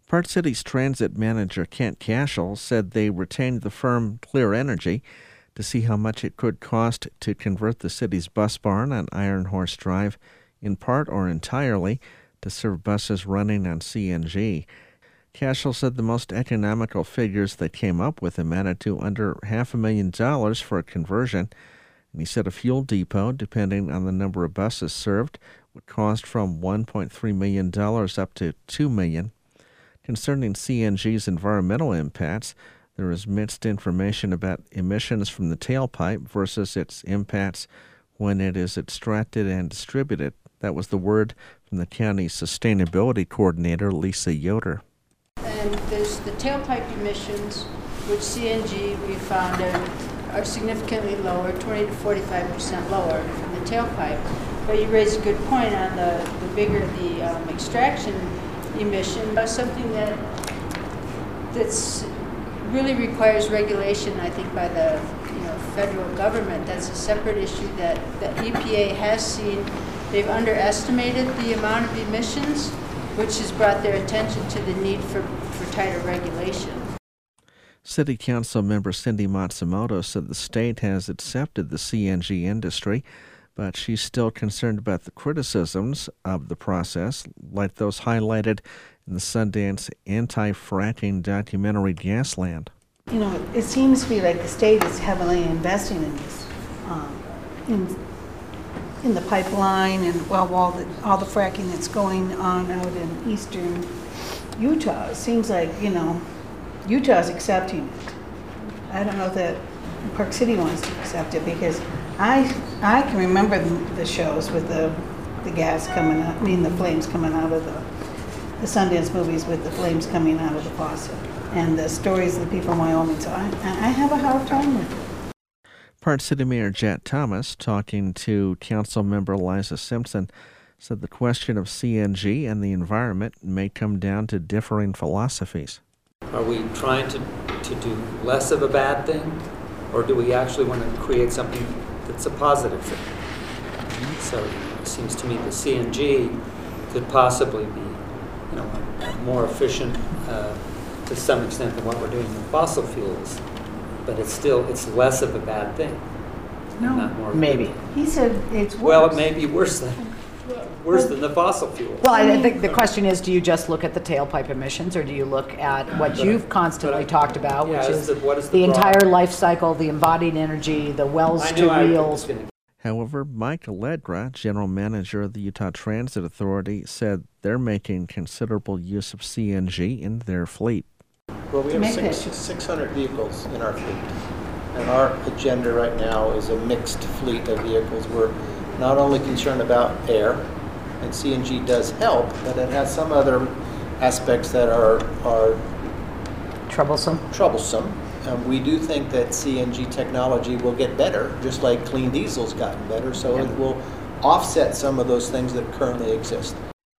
Park City's transit manager Kent Cashel said they retained the firm Clear Energy to see how much it could cost to convert the city's bus barn on Iron Horse Drive, in part or entirely, to serve buses running on CNG. Cashel said the most economical figures they came up with amounted to under $500,000 for a conversion, and he said a fuel depot, depending on the number of buses served, would cost from $1.3 million up to $2 million. Concerning CNG's environmental impacts, there is mixed information about emissions from the tailpipe versus its impacts when it is extracted and distributed. That was the word from the county's sustainability coordinator, Lisa Yoder. And there's the tailpipe emissions, which CNG we found are significantly lower, 20 to 45% lower from the tailpipe. But you raise a good point on the bigger the extraction emission, something that's really requires regulation, I think, by the federal government. That's a separate issue that the EPA has seen. They've underestimated the amount of emissions, which has brought their attention to the need for tighter regulation. City Council member Cindy Matsumoto said the state has accepted the CNG industry, but she's still concerned about the criticisms of the process, like those highlighted in the Sundance anti-fracking documentary Gasland. It seems to be like the state is heavily investing in this, in the pipeline and all the fracking that's going on out in eastern Utah. It seems like, Utah's accepting it. I don't know that Park City wants to accept it, because I can remember the shows with the gas coming out, the flames coming out of the Sundance movies with the flames coming out of the faucet, and the stories of the people in Wyoming. So I have a hard time with it. Park City Mayor Jet Thomas, talking to Council Member Liza Simpson, said the question of CNG and the environment may come down to differing philosophies. Are we trying to do less of a bad thing, or do we actually want to create something that's a positive thing? So it seems to me the CNG could possibly be more efficient to some extent than what we're doing with fossil fuels, but it's less of a bad thing. No, not more maybe. He said it's worse. Well, it may be worse than the fossil fuels. Well, I think the question is, do you just look at the tailpipe emissions, or do you look at what you've constantly talked about, which is the entire life cycle, the embodied energy, the wells to wheels? However, Mike Allegra, general manager of the Utah Transit Authority, said they're making considerable use of CNG in their fleet. Well, we have 600 vehicles in our fleet, and our agenda right now is a mixed fleet of vehicles. We're not only concerned about air, and CNG does help, but it has some other aspects that are troublesome. We do think that CNG technology will get better, just like clean diesel's gotten better, so it will offset some of those things that currently exist.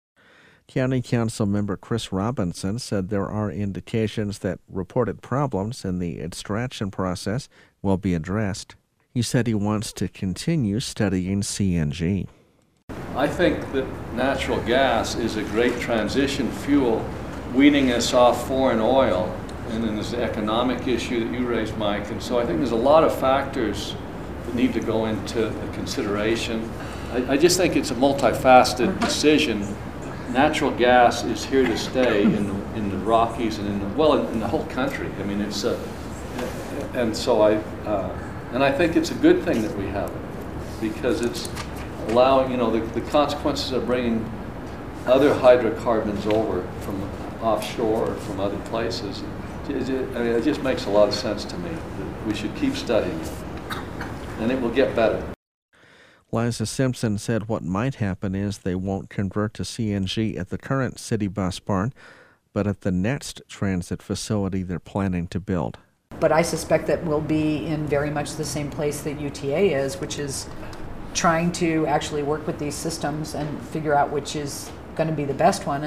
County Council member Chris Robinson said there are indications that reported problems in the extraction process will be addressed. He said he wants to continue studying CNG. I think that natural gas is a great transition fuel, weaning us off foreign oil. And then there's the economic issue that you raised, Mike. And so I think there's a lot of factors that need to go into consideration. I just think it's a multifaceted decision. Natural gas is here to stay in the Rockies and in the whole country. I mean, it's and so I think it's a good thing that we have it, because it's allowing the consequences of bringing other hydrocarbons over from offshore or from other places. It just makes a lot of sense to me that we should keep studying it, and it will get better. Liza Simpson said what might happen is they won't convert to CNG at the current city bus barn, but at the next transit facility they're planning to build. But I suspect that we'll be in very much the same place that UTA is, which is trying to actually work with these systems and figure out which is going to be the best one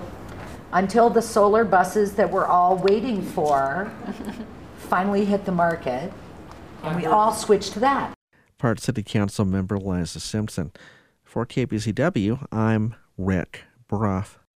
until the solar buses that we're all waiting for finally hit the market, and we all switch to that. Park City Council member Liza Simpson. For KBCW, I'm Rick Brough.